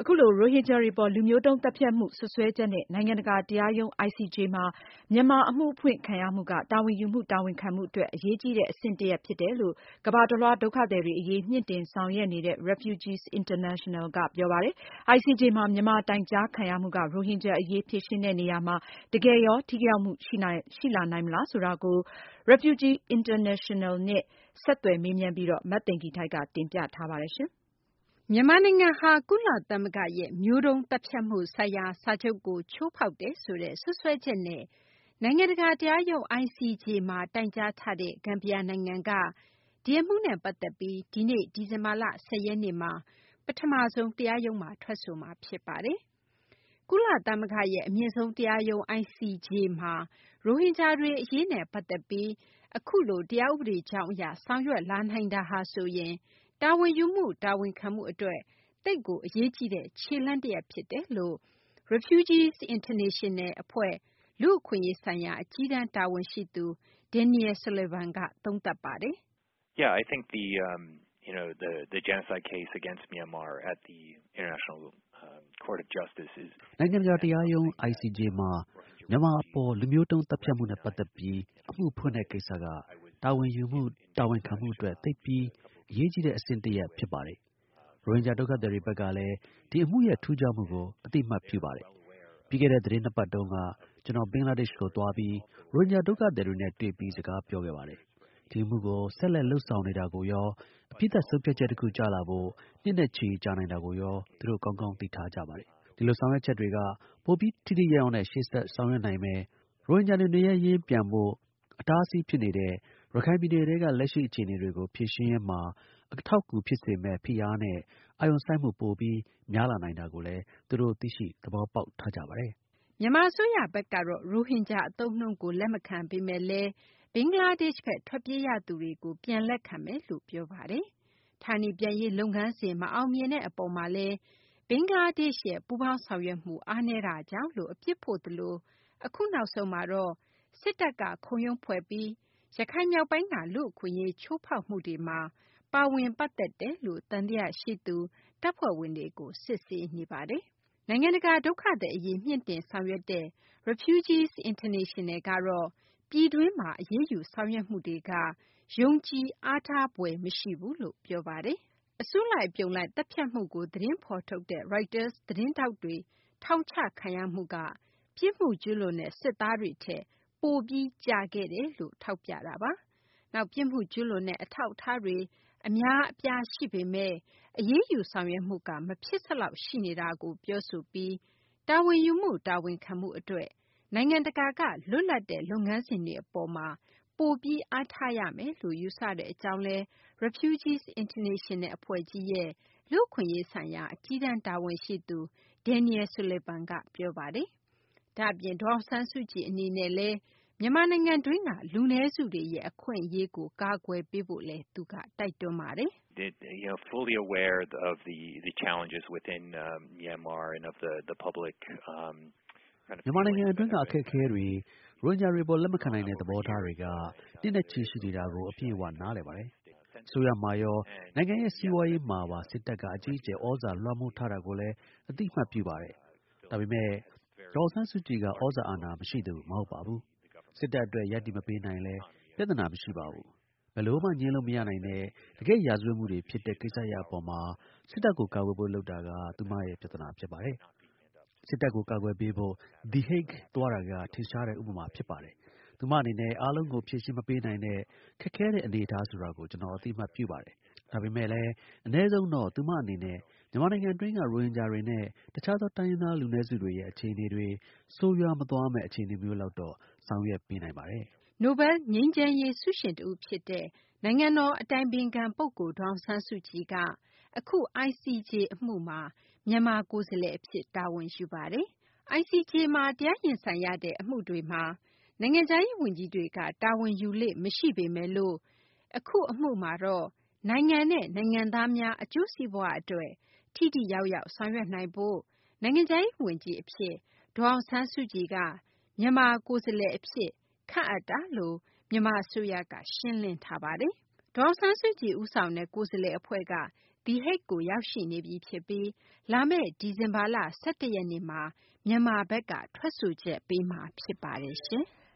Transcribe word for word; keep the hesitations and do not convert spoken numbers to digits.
အခုလိုရိုဟင်ဂျာတွေပေါ်လူမျိုးတုံးသတ်ဖြတ်မှုစွပ်စွဲချက်နဲ့နိုင်ငံတကာတရားရုံး I C J မှာမြန်မာအမှုဖွင့်ခံရမှုကတာဝန်ယူမှုတာဝန်ခံမှုအတွက်အရေးကြီးတဲ့အဆင့်တစ်ရပ်ဖြစ်တယ်လို့ကမ္ဘာတလွှားဒုက္ခသည်တွေအရေးမြင့်တင်ဆောင်ရွက်နေတဲ့ Refugees International ကပြောပါတယ်။ I C J မှာမြန်မာတိုင်ကြားခံရမှုကရိုဟင်ဂျာအရေးဖြေရှင်းတဲ့နေရာမှာတကယ်ရောထိရောက်မှုရှိနိုင်ရှိလာနိုင်မလားဆိုတာကို Refugees International နဲ့ဆက်သွယ်မေးမြန်းပြီးမသိင်္ဂ ီထိုက်ကတင်ပြထားပါတယ်။မြန်မာနိုင်ငံဟာကုလသမဂ္ဂရဲ့မျိုးတုန်းသတ်ဖြတ်မှုဆိုင်ရာစာချုပ်ကိုချိုးဖောက်တယ်ဆိုတဲ့စွပ်စွဲချက်နဲ့နိုင်ငံတကာတရားရုံး I C J မှာတိုင်ကြားထားတဲ့ဂမ်ဘီယာနိုင်ငံကဒီအမှုနဲ့ပတ်သက်ပြီးဒီနေ့ဒီဇင်ဘာလ၁၀ရက်နေ့မှာပထမဆုံးတရားရုံးမှာထွက်ဆိုမှာဖြစ်ပါတယ်။ကုလသမဂ္ဂရဲ့အမြင့်ဆုံးတရားရုံး I C J မှာရိုဟင်ဂျာတွေအရေးနဲ့ပတ်သက်ပြီးအခုလိုတရားဥပဒေကြောင်းအရဆောင်ရွက်လာနိုင်တာဟာဆိုရင်တာဝန်ယူမှုတာဝန်ခံမှုအတွက်သိပ်ကိုအရေးကြီးတဲ့ခြေလှမ်းတရပ်ဖြစ်တယ်လို့ Refugees International အဖွဲ့လူ့အခွင့်အရေးဆိုင်ရာအကြီးတန်းတာဝန်ရှိသူ Daniel Sullivan ကသုံးသပ်ပါတယ်။ Yeah, I think the um, you know the the genocide case against Myanmar at the International uh, Court of Justice is နိုင်ငံတကာတရားရုံး I C J မှာမြန်မာအပေါ်လူမျိုးတုံးသတ်ဖြတ်မှုနဲ့ပတ်သက်ပြီးအမှုဖွင့်တဲ့ကိစ္စကတာဝန်ယူမှုတာဝန်ခံမှုအတွက်သိပ်ပြီးအရေးကြီးတဲ့အဆင့်တစ်ရပ်ဖြစ်ပါတယ်။ရိုဟင်ဂျာဒုက္ခသည်တွေဘက်ကလည်းဒီအမှုရဲ့ထူးခြားမှုကိုအသိအမှတ်ပြုပါတယ်။ပြီးခဲ့တဲ့သတင်းနှစ်ပတ်တုန်းကကျွန်တော်ဘင်္ဂလားဒေ့ရှ်ကိုသွားပြီးရိုဟင်ဂျာဒုက္ခသည်တွေနဲ့တွေ့ပြီးစကားပြောခဲ့ပါတယ်။ဒီအမှုကိုဆက်လက်လှုပ်ဆောင်နေတာကိုရောအပြစ်သက်ဆုံးဖြတ်ချက်တစ်ခုကြားလာဖို့နှစ်နဲ့ချီကြာနိုင်တာကိုရောသူတို့ကောင်းကောင်းသိထားကြပါတယ်။ဒီလိုဆောင်ရွက်ချက်တွေကပိုပြီးထိထိရောက်ရောက်နဲ့ရှေ့ဆက်ဆောင်ရွက်နိုင်မယ်ရိုဟင်ဂျာတွေနေရပ်ရင်းပြန်ဖို့အတားအဆီးဖြစ်နေတဲ့ရခိုင်ပြည်နယ်ထဲကလက်ရှိအခြေအနေတွေကိုဖြေရှင်းရင်းမှာအထောက်အကူဖြစ်စေမယ့်ဖိအားနဲ့အာရုံစိုက်မှုပိုပြီးများလာနိုင်တာကိုလည်းသူတို့သိရှိသဘောပေါက်ထားကြပါတယ်။မြန်မာအစိုးရဘက်ကတော့ရိုဟင်ဂျာအသုံးအနှုန်းကိုလက်မခံပေမဲ့လည်းဘင်္ဂလားဒေ့ရှ်ဘက်ထွက်ပြေးရသူတွေကိုပြန်လက်ခံမယ်လို့ပြောပါတယ်။ဌာနေပြန်ရေးလုပ်ငန်းစဉ်မအောင်မြင်တဲ့အပေါ်မှာလည်းဘင်္ဂလားဒေ့ရှ်ရဲ့ပူးပေါင်းဆောင်ရွက်မှုအားနည်းတာကြောင့်လို့အပြစ်ဖို့သလိုအခုနောက်ဆုံးမှာတော့စစ်တပ်ကခုံရုံးဖွဲ့ပြီးရခိုင်မြောက်ပိုင်းကလူ့အခွင့်အရေးချိုးဖောက်မှုတွေမှာပါဝင်ပတ်သက်တယ်လို့သံသယရှိသူတပ်ဖွဲ့ဝင်တွေကိုစစ်ဆေးနေပါတယ်။နိုင်ငံတကာဒုက္ခသည်အရေးမြင့်တင်ဆောင်ရွက်တဲ့ Refugees International ကတော့ပြည်တွင်းမှာအရေးယူဆောင်ရွက်မှုတွေကယုံကြည်အားထားဖွယ်မရှိဘူးလို့ပြောပါတယ်။အစုလိုက်အပြုံလိုက်တပ်ဖြတ်မှုကိုသတင်းဖော်ထုတ်တဲ့ Reuters သတင်းထောက်တွေထောင်ချခံရမှုကပြစ်မှုကျူးလွန်တဲ့စစ်သားတွေထက်ပိုပြီးကြာခဲ့တယ်လို့ထောက်ပြတာပါ။နောက်ပြစ်မှုကျူးလွန်တဲ့အထောက်အထားတွေအများအပြားရှိပေမဲ့အရေးယူဆောင်ရွက်မှုကမဖြစ်စလောက်ရှိနေတာကိုပြောဆိုပြီးတာဝန်ယူမှုတာဝန်ခံမှုအတွက်နိုင်ငံတကာကလွတ်လပ်တဲ့လုပ်ငန်းစဉ်တွေအပေါ်မှာပိုပြီးအားထားရမယ်လို့ယူဆတဲ့အကြောင်းလဲ Refugees International အဖွဲ့ကြီးရဲ့လူ့အခွင့်အရေးဆိုင်ရာအကြီးတန်းတာဝန်ရှိသူ Daniel Sullivan ကပြောပါတယ်။ဒါ့အပြင်ဒေါ်အောင်ဆန်းစုကြည်အနေနဲ့လည်းမြန်မာနိုင်ငံတွင်းကလူနည်းစုတွေရဲ့အခွင့်အရေးကိုကာကွယ်ပေးဖို့လည်းသူကတိုက်တွန်းပါတယ်။ You know, fully aware of the the challenges within um, Myanmar and of the the public um, kind of မြန်မာနိုင်ငံအတွင်းကအခက်အခဲတွေရိုဟင်ဂျာတွေပေါ်လက်မခံနိုင်တဲ့သဘောထားတွေကနှစ်နဲ့ချီရှိနေတာကိုအပြည့်အဝနားလည်ပါတယ်။ဆိုရမှာရောနိုင်ငံရဲ့စီးပွားရေးမှာပါစစ်တပ်ကအကြီးအကျယ်ဩဇာလွှမ်းမိုးထားတာကိုလည်းအသိအမှတ်ပြုပါတယ်။ဒါပေမဲ့ဒေါ်အောင်ဆန်းစုကြည်ကဩဇာအာဏာမရှိသူမဟုတ်ပါဘူး။စစ်တပ်အတွက်ရပ်တည်မပေးနိုင်လဲပြဿနာမရှိပါဘူး။ဘယ်လိုမှညှင်းလို့မရနိုင်တဲ့တကယ်ရာဇဝတ်မှုတွေဖြစ်တဲ့ကိစ္စရပ်အပေါ်မှာစစ်တပ်ကိုကာကွယ်ဖို့လုပ်တာကသူမရဲ့ပြဿနာဖြစ်ပါတယ်။စစ်တပ်ကိုကာကွယ်ပေးဖို့ The Hague သွားတာကထင်ရှားတဲ့ဥပမာဖြစ်ပါတယ်။သူမအနေနဲ့အားလုံးကိုဖြေရှင်းမပေးနိုင်တဲ့ခက်ခဲတဲ့အနေအထားဆိုတာကိုကျွန်တော်အသိအမှတ်ပြုပါတယ်။ဒါပေမဲ့လည်းအနည်းဆုံးတော့သူမအနေနဲ့မြန်မာနိုင်ငံတွင်းကရိုဟင်ဂျာတွေနဲ့တခြားသောတိုင်းရင်းသားလူနည်းစုတွေရဲ့အခြေအနေတွေဆိုးရွားမသွားမယ့်အခြေအနေမျိုးလောက်တော့ဆောင်ရွက်ပေးနိုင်ပါတယ်။နိုဘယ်ငြိမ်းချမ်းရေးဆုရှင်တဦးဖြစ်တဲ့နိုင်ငံတော်အတိုင်ပင်ခံပုဂ္ဂိုလ်ဒေါ်အောင်ဆန်းစုကြည်ကအခု I C J အမှုမှာမြန်မာကိုယ်စားလှယ်အဖြစ်တာဝန်ယူပါတယ်။ I C J မှာတရားရင်ဆိုင်ရတဲ့အမှုတွေမှာနိုင်ငံခြားရေးဝန်ကြီးတွေကတာဝန်ယူလေ့မရှိပေမဲ့လို့အခုအမှုမှာတော့နိုင်ငံနဲ့နိုင်ငံသားများအကျိုးစီးပွားအတွက်ထိထိရောက်ရောက်ဆောင်ရွက်နိုင်ဖို့နိုင်ငံခြားရေးဝန်ကြီးအဖြစ်ဒေါ်အောင်ဆန်းစုကြည်ကမြန်မာကိုယ်စားလှယ်အဖြစ်ခန့်အပ်တာလို့မြန်မာအစိုးရကရှင်းလင်းထားပါတယ်။ဒေါ်အောင်ဆန်းစုကြည်ဦးဆောင်တဲ့ကိုယ်စားလှယ်အဖွဲ့က The Hague ကိုရောက်ရှိနေပြီဖြစ်ပြီးလာမယ့်ဒီဇင်ဘာလ ၁၁ ရက်နေ့မှာမြန်မာဘက်ကထွက်ဆိုချက်ပေးမှာဖြစ်ပါတယ်ရှင်။